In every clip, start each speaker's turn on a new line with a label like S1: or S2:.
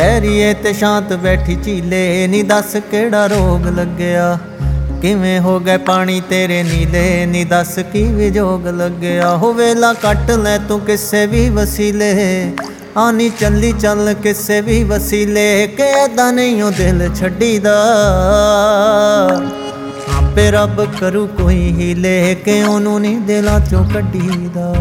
S1: ਗਹਿਰੀਏ ਤੇ ਸ਼ਾਂਤ ਬੈਠੀ ਝੀਲੇ ਨੀ ਦੱਸ ਕਿਹੜਾ ਰੋਗ ਲੱਗਿਆ। ਕਿਵੇਂ ਹੋ ਗਏ ਪਾਣੀ ਤੇਰੇ ਨੀਲੇ ਨੀ ਦੱਸ ਕੀ ਵਿਜੋਗ ਲੱਗਿਆ। ਹੋ ਵੇਲਾ ਕੱਟ ਲੈ ਤੂੰ ਕਿਸੇ ਵੀ ਵਸੀਲੇ ਆਨੀ ਚੱਲੀ ਚੱਲ ਕਿਸੇ ਵੀ ਵਸੀਲੇ ਕਿ ਏਦਾਂ ਨਹੀਂ ਉਹ ਦਿਲ ਛੱਡੀਦਾ। ਆਪੇ ਰੱਬ ਕਰੂ ਕੋਈ ਹੀਲੇ ਕਿ ਉਹਨੂੰ ਨਹੀਂ ਦਿਲਾਂ ਚੋਂ ਕੱਢੀਦਾ।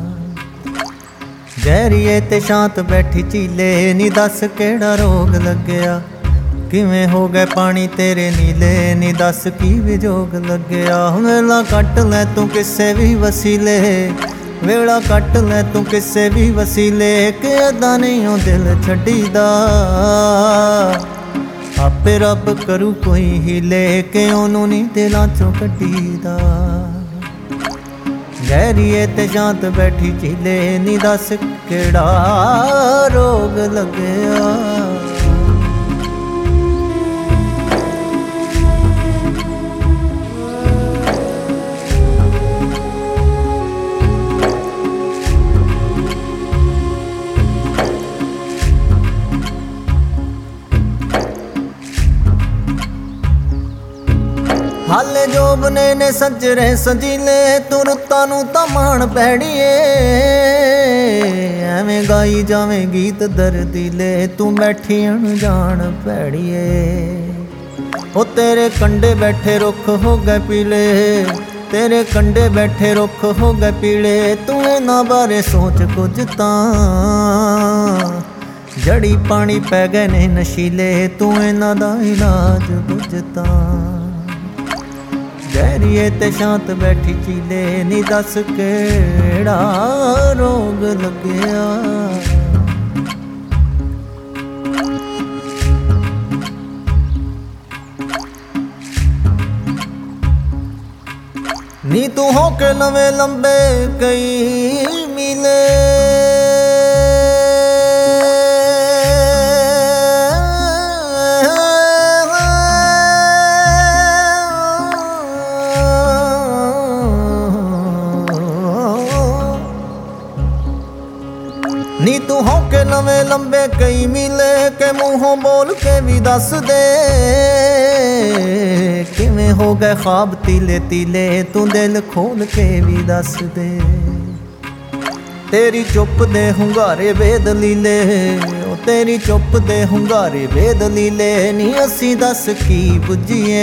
S1: ਗਹਿਰੀਏ ਤੇ ਸ਼ਾਂਤ ਬੈਠੀ ਝੀਲੇ ਨੀ ਦੱਸ ਕਿਹੜਾ ਰੋਗ ਲੱਗਿਆ। ਕਿਵੇਂ ਹੋ ਗਏ ਪਾਣੀ ਤੇਰੇ ਨੀਲੇ ਨੀ ਦੱਸ ਕੀ ਵਿਜੋਗ ਲੱਗਿਆ। ਵੇਲਾ ਕੱਟ ਲੈ ਤੂੰ ਕਿਸੇ ਵੀ ਵਸੀਲੇ ਵੇਲਾ ਕੱਟ ਲੈ ਤੂੰ ਕਿਸੇ ਵੀ ਵਸੀਲੇ ਕਿ ਏਦਾਂ ਨਹੀਂ ਉਹ ਦਿਲ ਛੱਡੀਦਾ। ਆਪੇ ਰੱਬ ਕਰੂ ਕੋਈ ਹੀਲੇ ਕਿ ਉਹਨੂੰ ਨਹੀਂ ਦਿਲਾਂ ਚੋਂ ਕੱਢੀਦਾ। ਗਹਿਰੀਏ ਤੇ ਸ਼ਾਂਤ ਬੈਠੀ ਝੀਲੇ ਨੀ ਦੱਸ ਕਿਹੜਾ ਰੋਗ ਲੱਗਿਆ। ਹਾਲੇ ਜੋਬਨੇ ਨੇ ਸੱਜਰੇ ਸਜੀਲੇ ਤੂੰ ਰੁੱਤਾਂ ਨੂੰ ਤਾਂ ਮਾਣ ਪੈੜੀਏ। ਐਵੇਂ ਗਾਈ ਜਾਵੇਂ ਗੀਤ ਦਰਦੀਲੇ ਤੂੰ ਬੈਠੀ ਅਣਜਾਣ ਪੈੜੀਏ। ਉਹ ਤੇਰੇ ਕੰਢੇ ਬੈਠੇ ਰੁੱਖ ਹੋ ਗਏ ਪੀਲੇ ਤੇਰੇ ਕੰਢੇ ਬੈਠੇ ਰੁੱਖ ਹੋ ਗਏ ਪੀਲੇ। ਤੂੰ ਇਹਨਾਂ ਬਾਰੇ ਸੋਚ ਕੁਝ ਤਾਂ ਜੜੀ ਪਾਣੀ ਪੈ ਗਏ ਨੇ ਨਸ਼ੀਲੇ ਤੂੰ ਇਹਨਾਂ ਦਾ ਇਲਾਜ ਕੁਝ ਤਾਂ। ਗਹਿਰੀਏ ਤੇ ਸ਼ਾਂਤ ਬੈਠੀ ਝੀਲੇ ਨੀ ਦੱਸ ਕਿਹੜਾ ਰੋਗ ਲੱਗਿਆ। ਨੀ ਤੂੰ ਹੋ ਕੇ ਲੰਮੇ ਲੰਬੇ ਕਈ ਮੀਲੇ ਨੀ ਤੂੰ ਹੋ ਕੇ ਨਵੇਂ ਲੰਬੇ ਕਈ ਮੀਲੇ ਕਿ ਮੂੰਹੋਂ ਬੋਲ ਕੇ ਵੀ ਦੱਸ ਦੇ। ਕਿਵੇਂ ਹੋ ਗਏ ਖ਼ਾਬ ਤੀਲੇ ਤੀਲੇ ਤੂੰ ਦਿਲ ਖੋਲ ਕੇ ਵੀ ਦੱਸ ਦੇ। ਤੇਰੀ ਚੁੱਪ ਦੇ ਹੁੰਗਾਰੇ ਬੇਦਲੀਲੇ ਉਹ ਤੇਰੀ ਚੁੱਪ ਦੇ ਹੁੰਗਾਰੇ ਬੇਦਲੀਲੇ ਨੀ ਅਸੀਂ ਦੱਸ ਕੀ ਬੁੱਝੀਏ।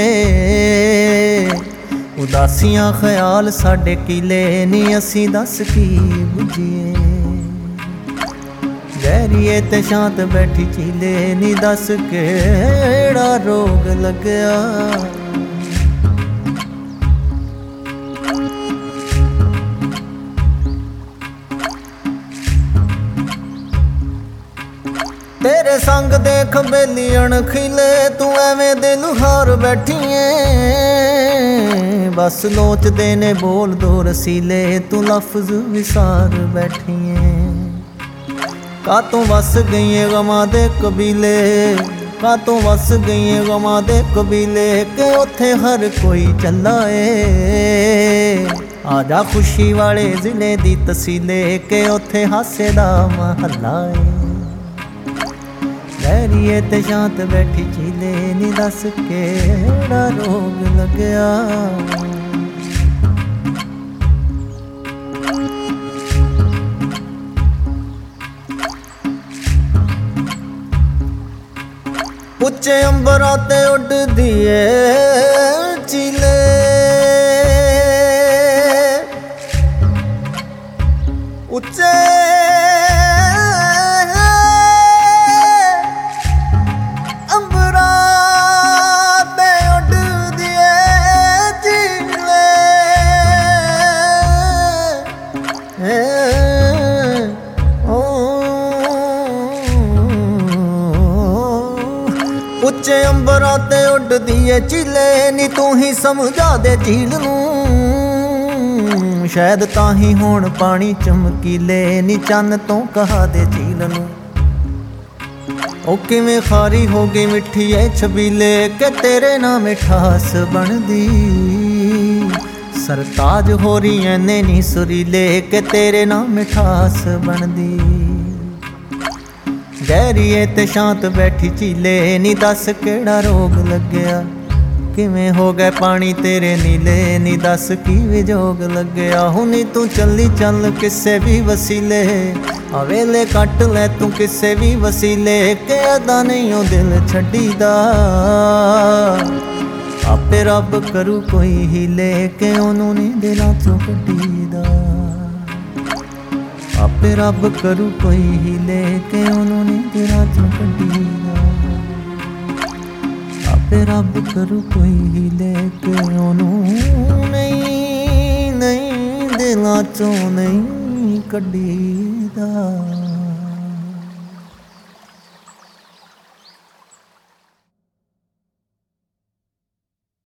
S1: ਉਦਾਸੀਆਂ ਖਿਆਲ ਸਾਡੇ ਕੀਲੇ ਨੀ ਅਸੀਂ ਦੱਸ ਕੀ ਬੁੱਝੀਏ। ਗਹਿਰੀਏ ਤੇ ਸ਼ਾਂਤ ਬੈਠੀ ਝੀਲੇ ਨੀ ਦੱਸ ਕਿਹੜਾ ਰੋਗ ਲੱਗਿਆ। ਤੇਰੇ ਸੰਗ ਦੇਖ ਬੇਲੀ ਅਣਖੀਲੇ ਤੂੰ ਐਵੇਂ ਦਿਲ ਹਾਰ ਬੈਠੀਏ। ਬਸ ਲੋਚਦੇ ਨੇ ਬੋਲ ਦੋ ਰਸੀਲੇ ਤੂੰ ਲਫ਼ਜ਼ ਵਿਸਾਰ ਬੈਠੀਏ। ਕਾਤੋਂ ਵਸ ਗਈਏ ਗਮਾਂ ਦੇ ਕਬੀਲੇ ਕਾਤੋਂ ਵਸ ਗਈਏ ਗਮਾਂ ਦੇ ਕਬੀਲੇ ਕਿ ਉੱਥੇ ਹਰ ਕੋਈ ਚੱਲਾ ਏ। ਆ ਜਾ ਖੁਸ਼ੀ ਵਾਲੇ ਜ਼ਿਲ੍ਹੇ ਦੀ ਤਸੀਲੇ ਕਿ ਉੱਥੇ ਹਾਸੇ ਦਾ ਮਹੱਲਾ ਏ। ਗਹਿਰੀਏ ਤੇ ਸ਼ਾਂਤ ਬੈਠੀ ਝੀਲੇ ਨੀ ਦੱਸ ਕਿਹੜਾ ਰੋਗ ਲੱਗਿਆ। ਉੱਚੇ ਅੰਬਰਾਂ ਤੇ ਉੱਡਦੀ ਏ ਚੀਲੇ ਉੱਚੇ ਅੰਬਰਾਂ ਤੇ ਉੱਡਦੀ ਏ ਚੀਲੇ। ਉੱਚੇ ਅੰਬਰਾਂ ਤੇ ਉੱਡਦੀ ਏ ਝੀਲੇ ਨੀ ਤੂੰ ਹੀ ਸਮਝਾ ਦੇ ਝੀਲ ਨੂੰ। ਸ਼ਾਇਦ ਤਾਂ ਹੀ ਹੁਣ ਪਾਣੀ ਚਮਕੀਲੇ ਨੀ ਚੰਨ ਤੋਂ ਕਹਾ ਦੇ ਝੀਲ ਨੂੰ। ਉਹ ਕਿਵੇਂ ਖਾਰੀ ਹੋ ਗਈ ਮਿੱਠੀ ਏ ਛਬੀਲੇ ਕਿ ਤੇਰੇ ਨਾਲ ਮਿਠਾਸ ਬਣਦੀ। ਸਰਤਾਜ ਹੋ ਰਹੀ ਐਨੇ ਨੀ ਸੁਰੀਲੇ ਕਿ ਤੇਰੇ ਨਾਲ ਮਿਠਾਸ ਬਣਦੀ। ਗਹਿਰੀਏ ਤੇ ਸ਼ਾਂਤ ਬੈਠੀ ਝੀਲੇ ਨੀ ਦੱਸ ਕਿਹੜਾ ਰੋਗ ਲੱਗਿਆ ਕਿਵੇਂ ਹੋ ਗਏ ਪਾਣੀ ਤੇਰੇ ਨੀਲੇ ਨੀ ਦੱਸ ਕੀ ਵਿਜੋਗ ਲੱਗਿਆ ਹੁਣੀ ਤੂੰ ਚੱਲੀ ਚੱਲ ਕਿਸੇ ਵੀ ਵਸੀਲੇ ਆ ਵੇਲੇ ਕੱਟ ਲੈ ਤੂੰ ਕਿਸੇ ਵੀ ਵਸੀਲੇ ਕਿ ਅਦਾ ਨਹੀਂ ਉਹ ਦਿਲ ਛੱਡੀਦਾ ਆਪੇ ਰੱਬ ਕਰੂ ਕੋਈ ਹੀਲੇ ਕਿ ਉਹਨੂੰ ਨੀ ਦਿਲਾਂ ਚੋਂ ਕੱਢੀਦਾ ਆਪੇ ਰੱਬ ਕਰੂ ਕੋਈ ਹੀਲੇ ਕਿ ਉਹਨੂੰ ਨੀ ਦਿਲਾਂ ਚੋਂ ਕੱਢੀਦਾ ਆਪੇ ਰੱਬ ਕਰੂ ਕੋਈ ਹੀਲੇ ਕਿ ਉਹਨੂੰ ਨਹੀਂ ਦਿਲਾਂ ਚੋਂ ਨਹੀਂ ਕੱਢੀਦਾ।